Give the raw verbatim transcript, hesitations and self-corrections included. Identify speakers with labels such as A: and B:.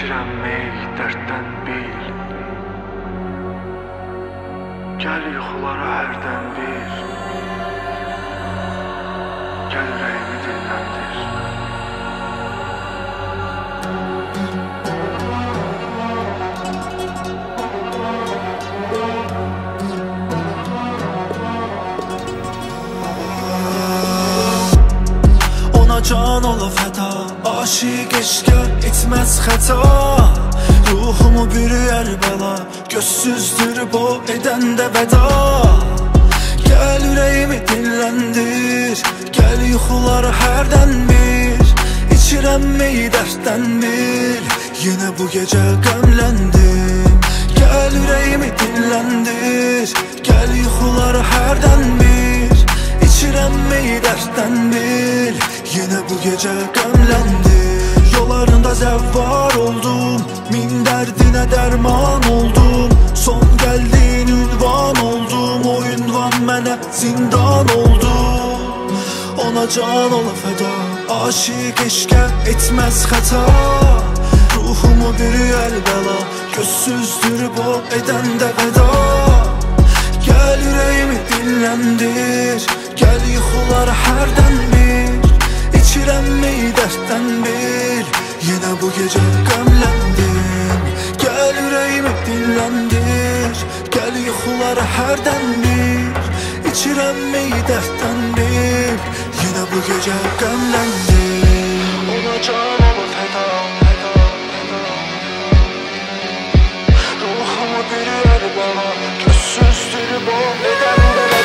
A: İçirənmək dərddən bil. Gəl yuxulara hərdən bir. Gəl ürəyimi dinləndir.
B: Ona can ola fəda, aşiq eşqə etməz xəta. Ruhumu bürüyər bəla, gözsüzdür bu edəndə vəda. Gəl ürəyimi dinləndir, gəl yuxuları hərdən bir. İçirənməyi dərddən bil, yenə bu gecə qəmləndim. Gəl ürəyimi dinləndir, gəl yuxuları hərdən bir. İçirənməyi dərddən bil, yenə bu gecə qəmləndim. Yollarında zəvvar oldum, min dərdinə dərman oldum. Son gəldin ünvan oldum, o ünvan mənə zindan oldu. Ona can ola fəda, aşiq eşqə etməz xəta. Ruhumu bürüyər bəla, gözsüzdür bu edəndə vəda. Gəl ürəyimi dinləndir, gəl yuxuları hərdən bir. İçirənməyi dərddən bil, yenə bu gecə qəmləndim. Gəl ürəyimi dinləndir, gəl yuxuları hərdən bir. İçirənməyi dərddən bil, yenə bu gecə qəmləndim. Ona can ola fəda, fəda, fəda. Ruhumu bürüyər bəla, gözsüzdür bu edəndə vəda.